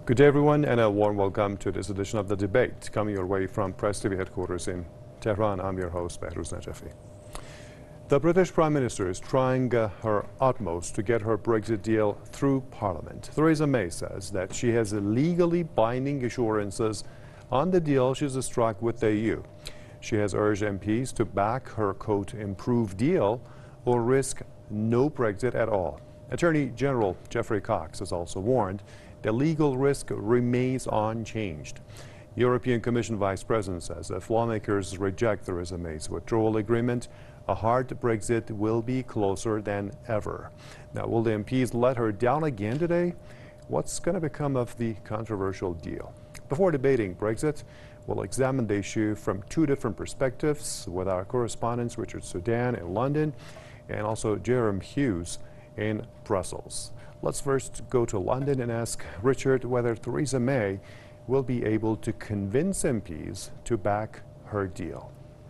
Good day, everyone, and a warm welcome to this edition of The Debate, coming your way from Press TV headquarters in Tehran. I'm your host, Behruz Najafi. The British Prime Minister is trying her utmost to get her Brexit deal through Parliament. Theresa May says that she has legally binding assurances on the deal she's struck with the EU. She has urged MPs to back her, quote, improved deal or risk no Brexit at all. Attorney General Geoffrey Cox has also warned the legal risk remains unchanged. European Commission Vice President says if lawmakers reject Theresa May's withdrawal agreement, a hard Brexit will be closer than ever. Now, will the MPs let her down again today? What's going to become of the controversial deal? Before debating Brexit, we'll examine the issue from two different perspectives with our correspondents Richard Sudan in London and also Jerome Hughes in Brussels. Let's first go to London and ask Richard whether Theresa May will be able to convince MPs to back her deal.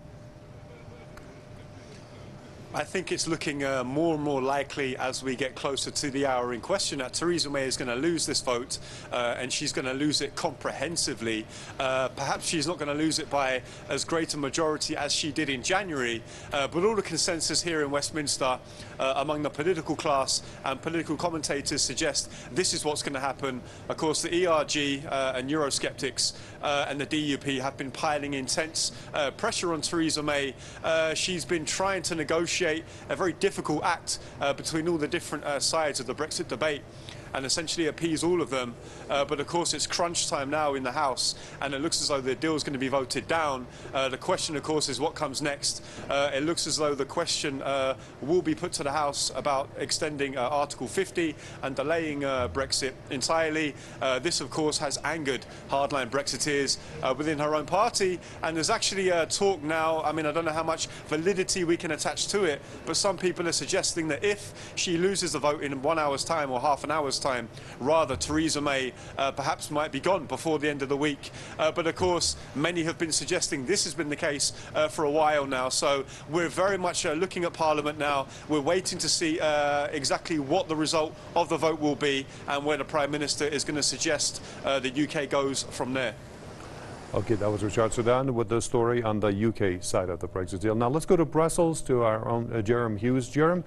I think it's looking more and more likely as we get closer to the hour in question that Theresa May is going to lose this vote and she's going to lose it comprehensively. Perhaps she's not going to lose it by as great a majority as she did in January, but all the consensus here in Westminster among the political class and political commentators suggest this is what's going to happen. Of course, the ERG and Eurosceptics and the DUP have been piling intense pressure on Theresa May. She's been trying to negotiate a very difficult act between all the different sides of the Brexit debate and essentially appease all of them. But of course it's crunch time now in the House and it looks as though the deal is going to be voted down. The question of course is what comes next. It looks as though the question will be put to the House about extending Article 50 and delaying Brexit entirely. This of course has angered hardline Brexiteers within her own party, and there's actually talk now, I don't know how much validity we can attach to it, but some people are suggesting that if she loses the vote in 1 hour's time or half an hour's time, rather Theresa May perhaps might be gone before the end of the week. But of course many have been suggesting this has been the case for a while now, so we're very much looking at Parliament now. We're waiting to see exactly what the result of the vote will be and where the Prime Minister is going to suggest the UK goes from there. Okay, that was Richard Sudan with the story on the UK side of the Brexit deal. Now let's go to Brussels to our own Jerome Hughes. Jerome,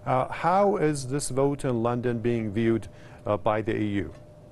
how is this vote in London being viewed by the EU?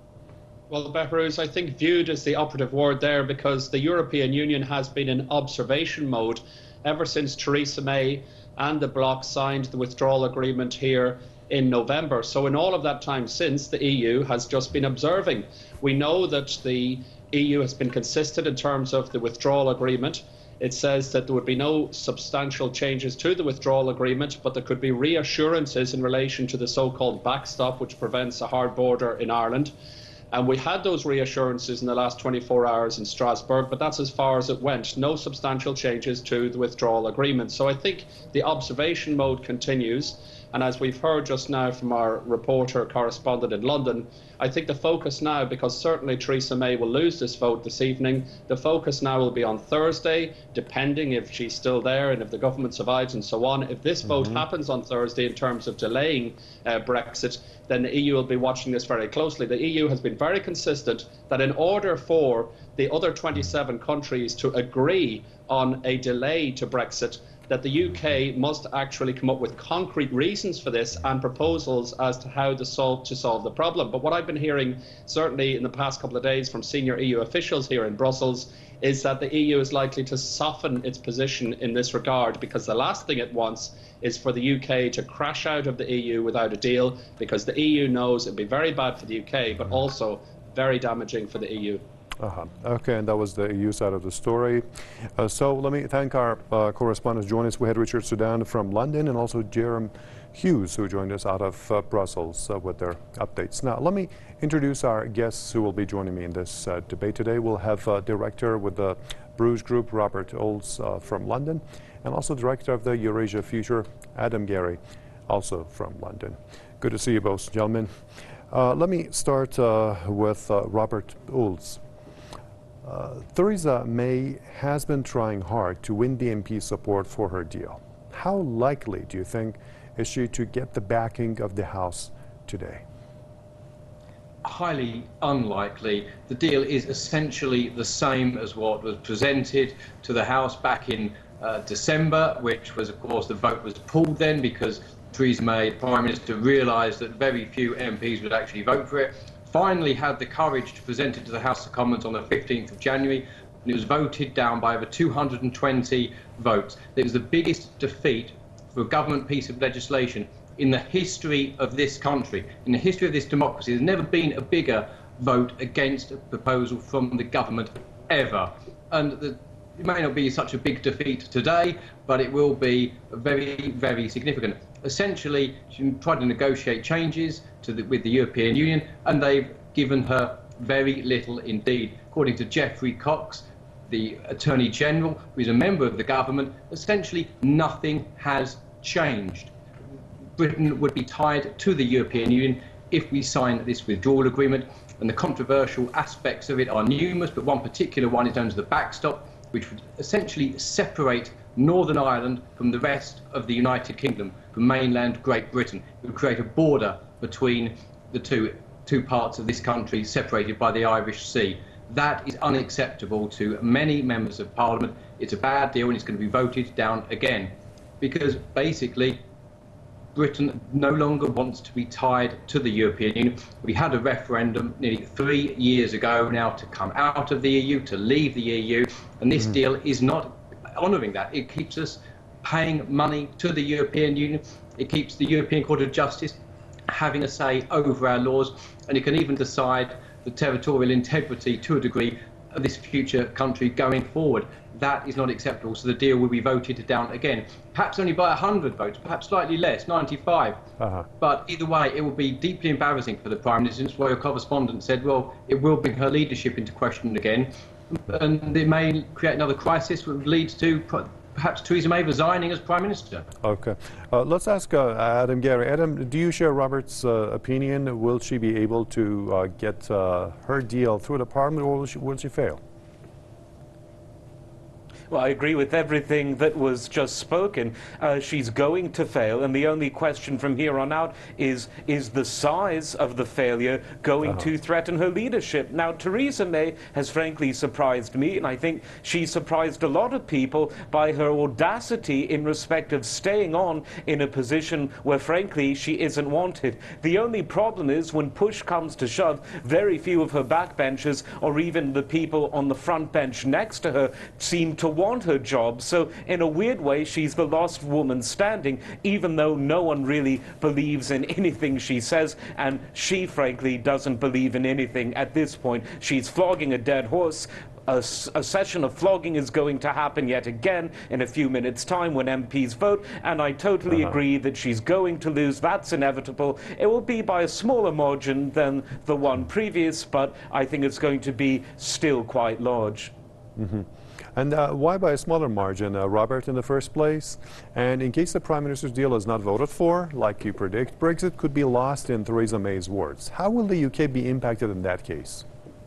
Well, Behruz, I think viewed is the operative word there, because the European Union has been in observation mode ever since Theresa May and the bloc signed the withdrawal agreement here in November. So in all of that time since, the EU has just been observing. We know that the EU has been consistent in terms of the withdrawal agreement. It says that there would be no substantial changes to the withdrawal agreement, but there could be reassurances in relation to the so-called backstop, which prevents a hard border in Ireland. And we had those reassurances in the last 24 hours in Strasbourg, but that's as far as it went. No substantial changes to the withdrawal agreement. So I think the observation mode continues. And as we've heard just now from our reporter correspondent in London, I think the focus now, because certainly Theresa May will lose this vote this evening, the focus now will be on Thursday, depending if she's still there and if the government survives and so on. If this vote happens on Thursday in terms of delaying Brexit, then the EU will be watching this very closely. The EU has been very consistent that in order for the other 27 countries to agree on a delay to Brexit, that the UK must actually come up with concrete reasons for this and proposals as to how to solve the problem. But what I've been hearing, certainly in the past couple of days from senior EU officials here in Brussels, is that the EU is likely to soften its position in this regard, because the last thing it wants is for the UK to crash out of the EU without a deal, because the EU knows it'd be very bad for the UK, but also very damaging for the EU. Okay, and that was the EU side of the story. So let me thank our correspondents joining us. We had Richard Sudan from London and also Jerome Hughes, who joined us out of Brussels with their updates. Now, let me introduce our guests who will be joining me in this debate today. We'll have Director with the Bruges Group, Robert Olds from London, and also Director of the Eurasia Future, Adam Gary, also from London. Good to see you both, gentlemen. Let me start with Robert Olds. Theresa May has been trying hard to win the MP support for her deal. How likely do you think is she to get the backing of the House today? highly unlikely. The deal is essentially the same as what was presented to the House back in December, which was, of course, the vote was pulled then because Theresa May, the Prime Minister, realised that very few MPs would actually vote for it. Finally had the courage to present it to the House of Commons on the 15th of January, and it was voted down by over 220 votes. It was the biggest defeat for a government piece of legislation in the history of this country, in the history of this democracy. There's never been a bigger vote against a proposal from the government ever. And it may not be such a big defeat today, but it will be very, very significant. Essentially, she tried to negotiate changes with the European Union, and they've given her very little indeed. According to Geoffrey Cox, the Attorney General, who is a member of the government, essentially nothing has changed. Britain would be tied to the European Union if we sign this withdrawal agreement, and the controversial aspects of it are numerous, but one particular one is known as the backstop, which would essentially separate Northern Ireland from the rest of the United Kingdom, from mainland Great Britain. It would create a border between the two parts of this country separated by the Irish Sea. That is unacceptable to many members of Parliament. It's a bad deal and it's going to be voted down again because basically Britain no longer wants to be tied to the European Union. We had a referendum nearly 3 years ago now to come out of the EU, to leave the EU, and this deal is not honouring that. It keeps us paying money to the European Union. It keeps the European Court of Justice having a say over our laws, and it can even decide the territorial integrity to a degree of this future country going forward. That is not acceptable, so the deal will be voted down again. Perhaps only by 100 votes, perhaps slightly less, 95. But either way, it will be deeply embarrassing for the Prime Minister. That's why your correspondent said, well, it will bring her leadership into question again, and it may create another crisis that would lead to perhaps Theresa May resigning as Prime Minister. Okay. Let's ask Adam Gary. Adam, do you share Robert's opinion? Will she be able to get her deal through the Parliament, or will she fail? Well, I agree with everything that was just spoken. She's going to fail, and the only question from here on out is the size of the failure going to threaten her leadership? Now, Theresa May has frankly surprised me, and I think she surprised a lot of people by her audacity in respect of staying on in a position where, frankly, she isn't wanted. The only problem is when push comes to shove, very few of her backbenchers or even the people on the front bench next to her seem to want her job. So in a weird way, she's the last woman standing, even though no one really believes in anything she says, and she frankly doesn't believe in anything at this point. She's flogging a dead horse. A session of flogging is going to happen yet again in a few minutes' time when MPs vote, and I totally agree that she's going to lose. That's inevitable. It will be by a smaller margin than the one previous, but I think it's going to be still quite large. And why by a smaller margin, Robert, in the first place? And in case the Prime Minister's deal is not voted for, like you predict, Brexit could be lost in Theresa May's words. How will the UK be impacted in that case?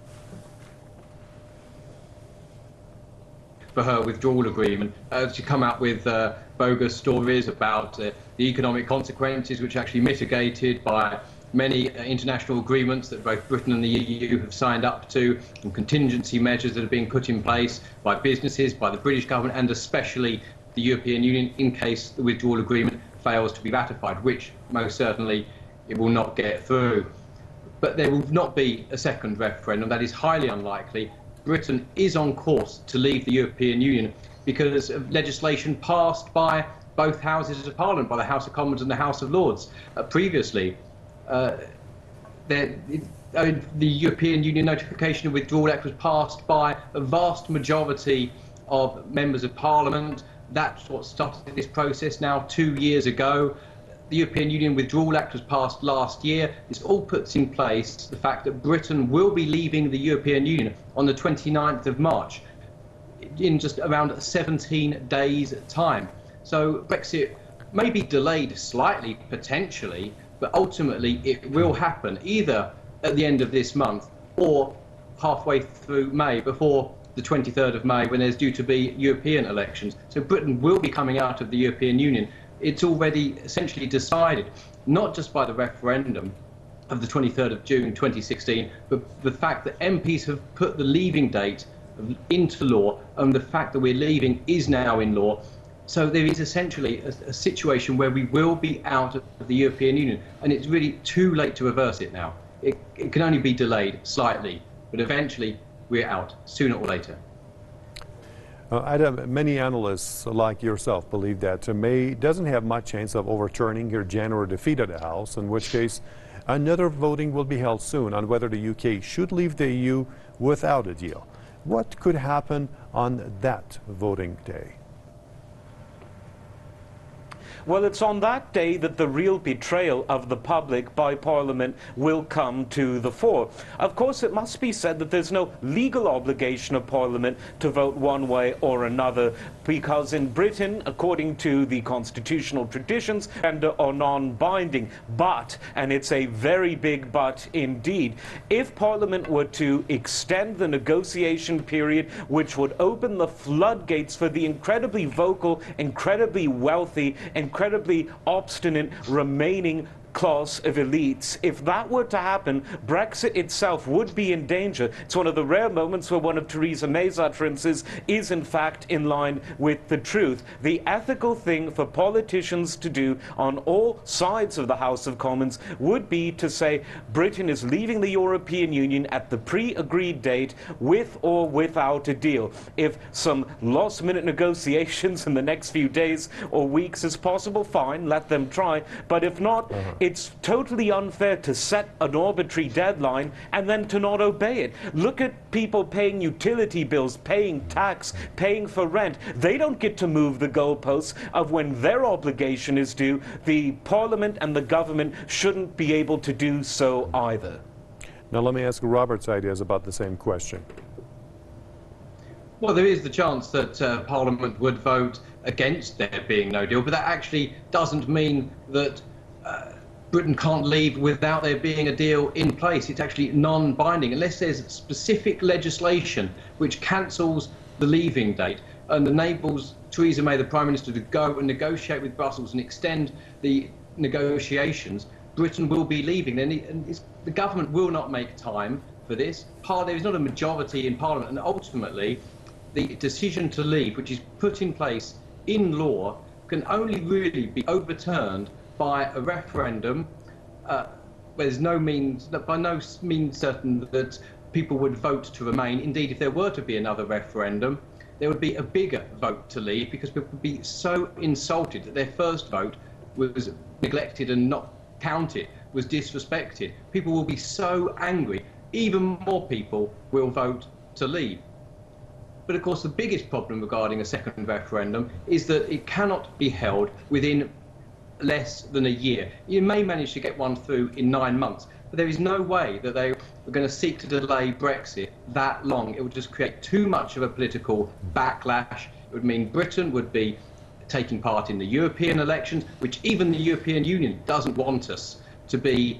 For her withdrawal agreement, to come out with bogus stories about the economic consequences, which are actually mitigated by many international agreements that both Britain and the EU have signed up to, and contingency measures that are being put in place by businesses, by the British government, and especially the European Union in case the withdrawal agreement fails to be ratified, which most certainly it will not get through. But there will not be a second referendum. That is highly unlikely. Britain is on course to leave the European Union because of legislation passed by both houses of Parliament, by the House of Commons and the House of Lords previously. The European Union Notification of Withdrawal Act was passed by a vast majority of members of Parliament. That's what started this process now 2 years ago. The European Union Withdrawal Act was passed last year. This all puts in place the fact that Britain will be leaving the European Union on the 29th of March, in just around 17 days' time. So Brexit may be delayed slightly, potentially, but ultimately it will happen either at the end of this month or halfway through May, before the 23rd of May, when there's due to be European elections. So Britain will be coming out of the European Union. It's already essentially decided, not just by the referendum, of the 23rd of June 2016, but the fact that MPs have put the leaving date into law, and the fact that we're leaving is now in law. So there is essentially a situation where we will be out of the European Union, and it's really too late to reverse it now. It can only be delayed slightly, but eventually we're out, sooner or later. Adam, many analysts like yourself believe that May doesn't have much chance of overturning her January defeat at the House, in which case another voting will be held soon on whether the UK should leave the EU without a deal. What could happen on that voting day? Well, it's on that day that the real betrayal of the public by Parliament will come to the fore. Of course, it must be said that there's no legal obligation of Parliament to vote one way or another, because in Britain, according to the constitutional traditions, are non-binding. But, and it's a very big but indeed, if Parliament were to extend the negotiation period, which would open the floodgates for the incredibly vocal, incredibly wealthy, incredibly obstinate remaining class of elites. If that were to happen, Brexit itself would be in danger. It's one of the rare moments where one of Theresa May's utterances is in fact in line with the truth. The ethical thing for politicians to do on all sides of the House of Commons would be to say Britain is leaving the European Union at the pre-agreed date, with or without a deal. If some last-minute negotiations in the next few days or weeks is possible, fine, let them try. But if not, it's totally unfair to set an arbitrary deadline and then to not obey it. Look at people paying utility bills, paying tax, paying for rent. They don't get to move the goalposts of when their obligation is due. The Parliament and the government shouldn't be able to do so either. Now let me ask Robert's ideas about the same question. Well, there is the chance that Parliament would vote against there being no deal, but that actually doesn't mean that Britain can't leave without there being a deal in place. It's actually non-binding unless there's specific legislation which cancels the leaving date and enables Theresa May, the Prime Minister, to go and negotiate with Brussels and extend the negotiations. Britain will be leaving. The government will not make time for this. There is not a majority in Parliament, and ultimately the decision to leave, which is put in place in law, can only really be overturned by a referendum, where there's by no means certain that people would vote to remain. Indeed, if there were to be another referendum, there would be a bigger vote to leave, because people would be so insulted that their first vote was neglected and not counted, was disrespected. People will be so angry, even more people will vote to leave. But of course, the biggest problem regarding a second referendum is that it cannot be held within less than a year. You may manage to get one through in 9 months, but there is no way that they are going to seek to delay Brexit that long. It would just create too much of a political backlash. It would mean Britain would be taking part in the European elections, which even the European Union doesn't want us to be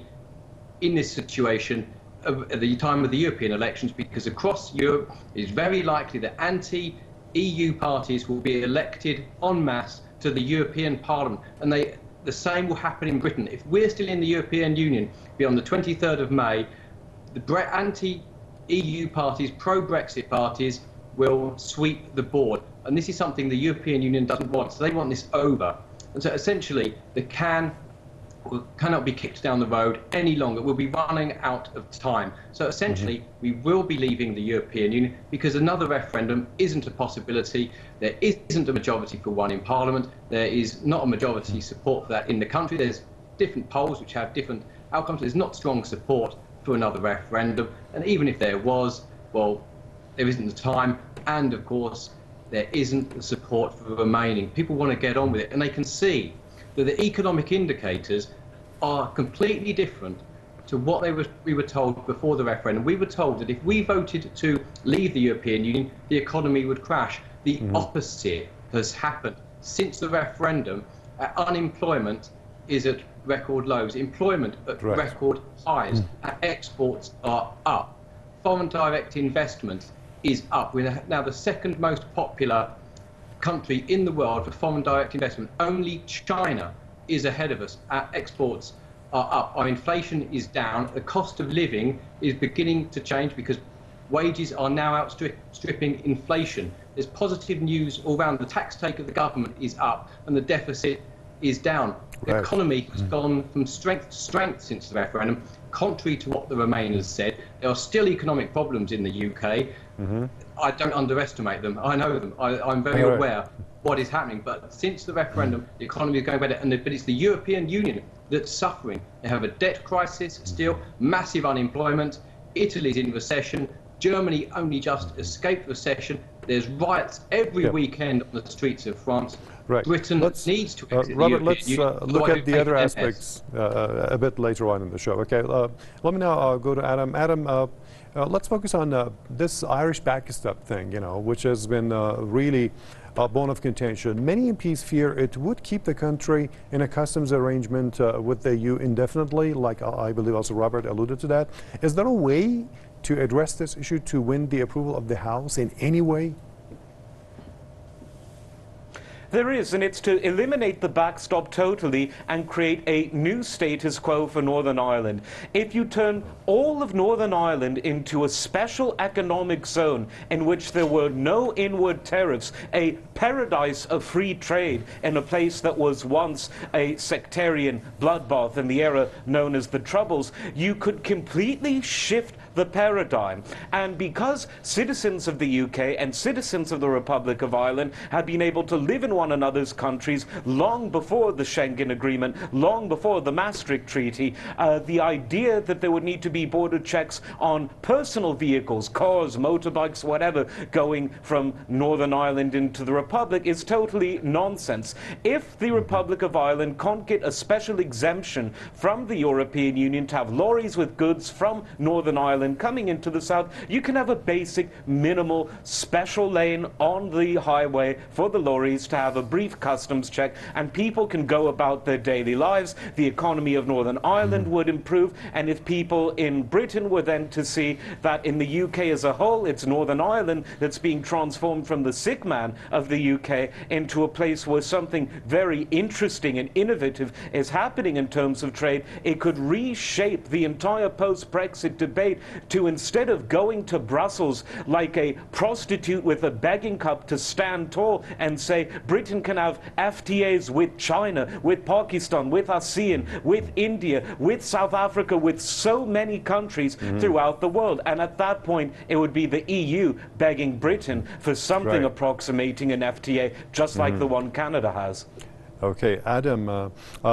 in this situation at the time of the European elections, because across Europe it is very likely that anti-EU parties will be elected en masse to the European Parliament, and the same will happen in Britain. If we're still in the European Union beyond the 23rd of May, the anti-EU parties, pro-Brexit parties, will sweep the board. And this is something the European Union doesn't want. So they want this over. And so essentially, the cannot be kicked down the road any longer. We'll be running out of time. So essentially, we will be leaving the European Union because another referendum isn't a possibility. There isn't a majority for one in Parliament. There is not a majority support for that in the country. There's different polls which have different outcomes. There's not strong support for another referendum. And even if there was, well, there isn't the time. And of course, there isn't the support for remaining. People want to get on with it, and they can see that the economic indicators are completely different to what we were told before the referendum. We were told that if we voted to leave the European Union, the economy would crash. The opposite has happened. Since the referendum, unemployment is at record lows, employment at record highs, exports are up, foreign direct investment is up. We're now the second most popular country in the world for foreign direct investment. Only China is ahead of us. Our exports are up. Our inflation is down. The cost of living is beginning to change because wages are now outstripping inflation. There's positive news all around. The tax take of the government is up and the deficit is down. The economy has gone from strength to strength since the referendum. Contrary to what the Remainers said, there are still economic problems in the UK. I don't underestimate them. I know them. I'm very aware what is happening. But since the referendum, the economy is going better. But it's the European Union that's suffering. They have a debt crisis still, massive unemployment. Italy's in recession. Germany only just escaped recession. There's riots every weekend on the streets of France. Britain needs to exit Robert, the let's European Union. look at the other aspects a bit later on in the show. Okay, let me now go to Adam. Adam, let's focus on this Irish backstop thing, you know, which has been really a bone of contention. Many MPs fear it would keep the country in a customs arrangement with the EU indefinitely, like I believe also Robert alluded to that. Is there a way to address this issue to win the approval of the House in any way? There is, and it's to eliminate the backstop totally and create a new status quo for Northern Ireland. If you turn all of Northern Ireland into a special economic zone in which there were no inward tariffs, a paradise of free trade in a place that was once a sectarian bloodbath in the era known as the Troubles, you could completely shift the paradigm. And because citizens of the UK and citizens of the Republic of Ireland have been able to live in one another's countries long before the Schengen Agreement, long before the Maastricht Treaty, the idea that there would need to be border checks on personal vehicles, cars, motorbikes, whatever, going from Northern Ireland into the Republic is totally nonsense. If the Republic of Ireland can't get a special exemption from the European Union to have lorries with goods from Northern Ireland coming into the south, you can have a basic minimal special lane on the highway for the lorries to have a brief customs check, and people can go about their daily lives. The economy of Northern Ireland would improve, and if people in Britain were then to see that in the UK as a whole, it's Northern Ireland that's being transformed from the sick man of the UK into a place where something very interesting and innovative is happening in terms of trade, it could reshape the entire post-Brexit debate to, instead of going to Brussels like a prostitute with a begging cup to stand tall and say Britain can have FTAs with China, with Pakistan, with ASEAN, with India, with South Africa, with so many countries throughout the world. And at that point, it would be the EU begging Britain for something approximating an FTA, just like the one Canada has. Okay, Adam,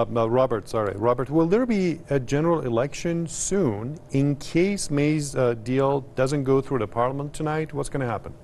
Robert, will there be a general election soon in case May's deal doesn't go through the Parliament tonight? What's going to happen?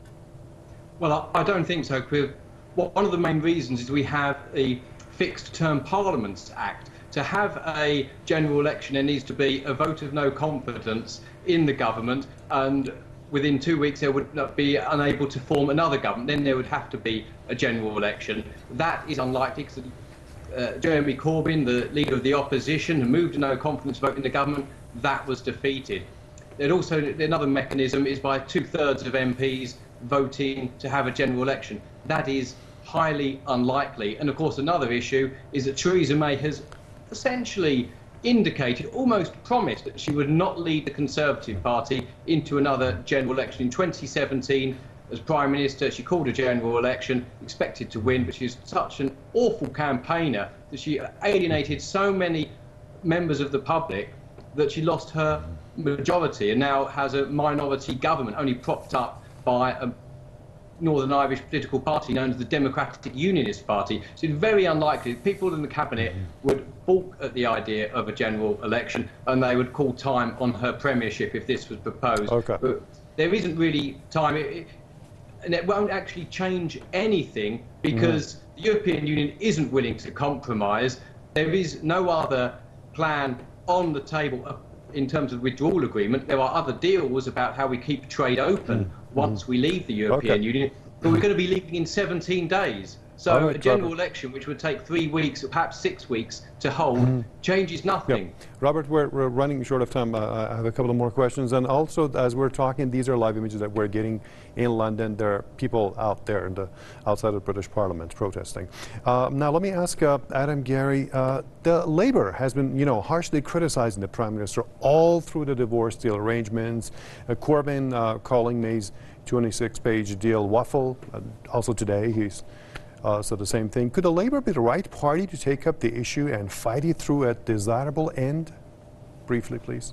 Well, I don't think so. One of the main reasons is we have a Fixed Term Parliaments Act. To have a general election, there needs to be a vote of no confidence in the government, and within 2 weeks they would not be unable to form another government. Then there would have to be a general election. That is unlikely because Jeremy Corbyn, the leader of the opposition, who moved a no confidence vote in the government, that was defeated. There'd also, another mechanism is by 2/3 of MPs voting to have a general election. That is highly unlikely. And of course another issue is that Theresa May has essentially indicated, almost promised, that she would not lead the Conservative Party into another general election. In 2017, as Prime Minister, she called a general election, expected to win, but she's such an awful campaigner that she alienated so many members of the public that she lost her majority and now has a minority government, only propped up by a Northern Irish political party known as the Democratic Unionist Party. So it's very unlikely that people in the cabinet would balk at the idea of a general election, and they would call time on her premiership if this was proposed. But there isn't really time, and it won't actually change anything because the European Union isn't willing to compromise. There is no other plan on the table in terms of withdrawal agreement. There are other deals about how we keep trade open once we leave the European Union, but we're going to be leaving in 17 days. So a general election, which would take 3 weeks, or perhaps 6 weeks to hold, changes nothing. Yep. Robert, we're running short of time. I have a couple of more questions. And also, as we're talking, these are live images that we're getting in London. There are people out there outside of the British Parliament protesting. Now, let me ask Adam Gary. The Labour has been, harshly criticizing the Prime Minister all through the divorce deal arrangements. Corbyn calling May's 26-page deal waffle. Also today, he's said the same thing. Could the Labour be the right party to take up the issue and fight it through a desirable end? Briefly, please.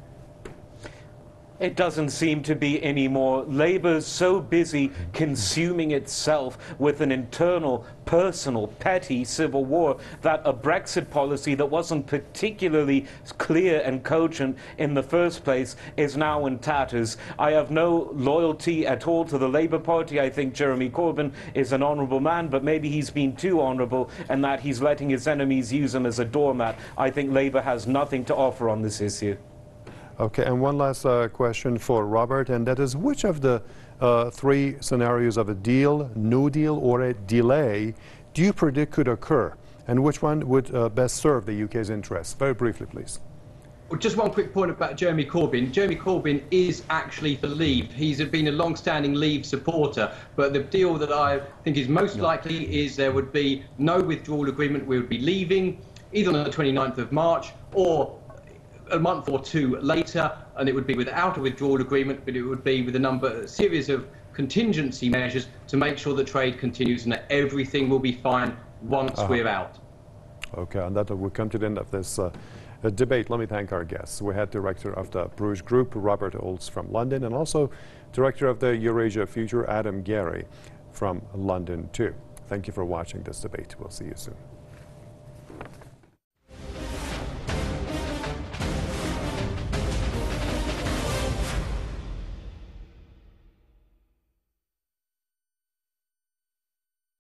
It doesn't seem to be anymore. Labour's so busy consuming itself with an internal, personal, petty civil war that a Brexit policy that wasn't particularly clear and cogent in the first place is now in tatters. I have no loyalty at all to the Labour Party. I think Jeremy Corbyn is an honourable man, but maybe he's been too honourable and that he's letting his enemies use him as a doormat. I think Labour has nothing to offer on this issue. Okay, and one last question for Robert, and that is, which of the 3 scenarios of a deal, no deal, or a delay do you predict could occur? And which one would best serve the UK's interests? Very briefly, please. Well, just one quick point about Jeremy Corbyn. Jeremy Corbyn is actually for Leave. He's been a long-standing Leave supporter, but the deal that I think is most likely is there would be no withdrawal agreement. We would be leaving either on the 29th of March or a month or 2 later, and it would be without a withdrawal agreement, but it would be with a series of contingency measures to make sure that trade continues and that everything will be fine once we're out. Okay, and that will come to the end of this debate. Let me thank our guests. We had Director of the Bruges Group, Robert Olds from London, and also Director of the Eurasia Future, Adam Gary from London too. Thank you for watching this debate. We'll see you soon.